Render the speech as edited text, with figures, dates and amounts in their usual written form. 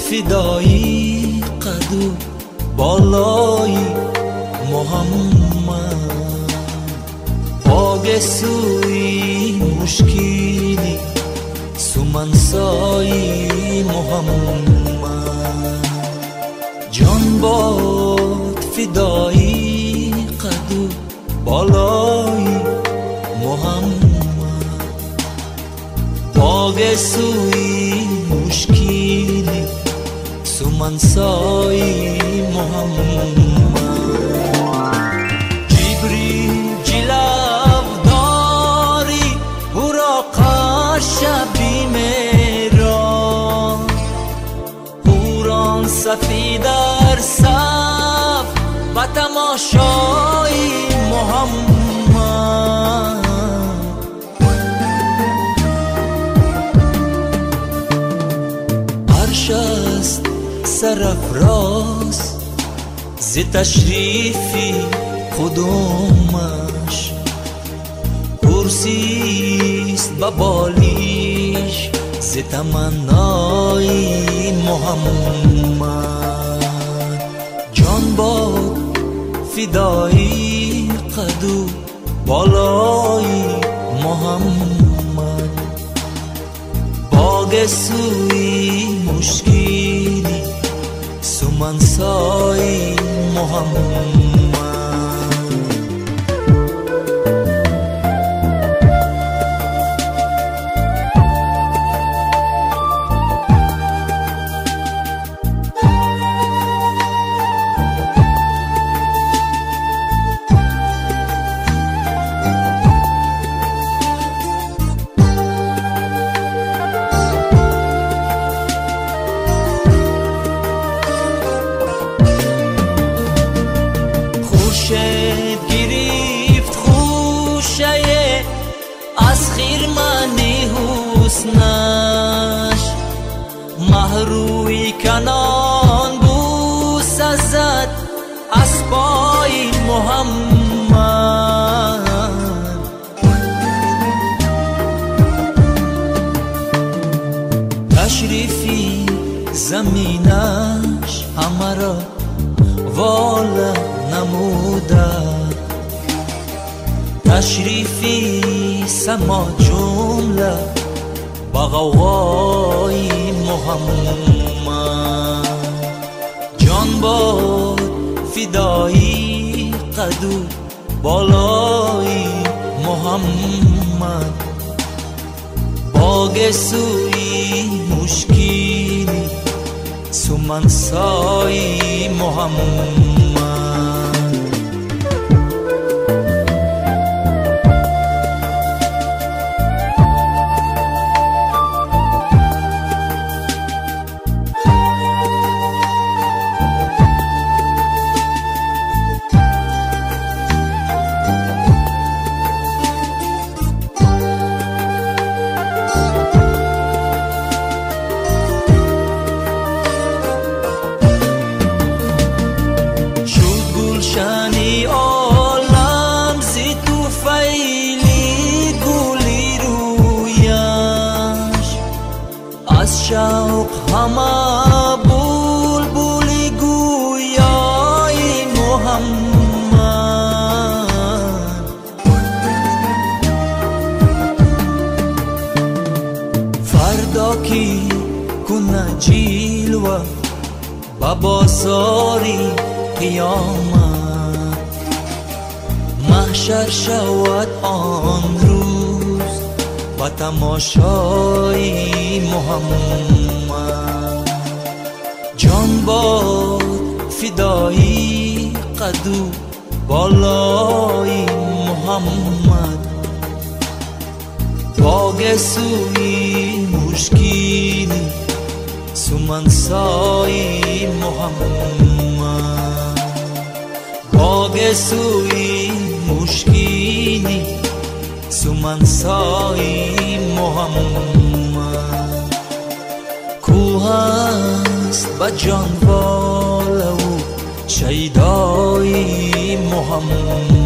فدایی قدو بالای محمد آگسوی مشکلی سومنسای محمد جان باد فدایی قدو بالای محمد آگسوی مشکلی سومنسای محمد شبی میرا هوران صفی در صف و تماشای محمد عرش است سرافراز ز تشریفی قدومش کرسیست و بالیش ز تمنای محمد جان باد فدایی قدو بالای محمد باگ سوی مشکلی سومنسای محمد گرفت خوشه از خیرمنی حسنش محروی کنان بوسه زد از پای محمد تشریفی زمینش همه را والا نموده تشریفی سما جمله با غوغای محمد جان باد فدایی قدو بالای محمد باگ سوی مشکلی سومنسای محمد شانی عالم زی تو فیلی گلی رویش از شوق همه بلبلی گویای محمد فردا کی کنه جلوه با بازاری قیامت محشر شود آن روز و تماشای محمد جان باد فدایی قدو بالای محمد باگ سوی مشکلی سومنسای محمد باگ سوی مشکلی سومنسای محمد کوه است با جان والا و شیدای محمد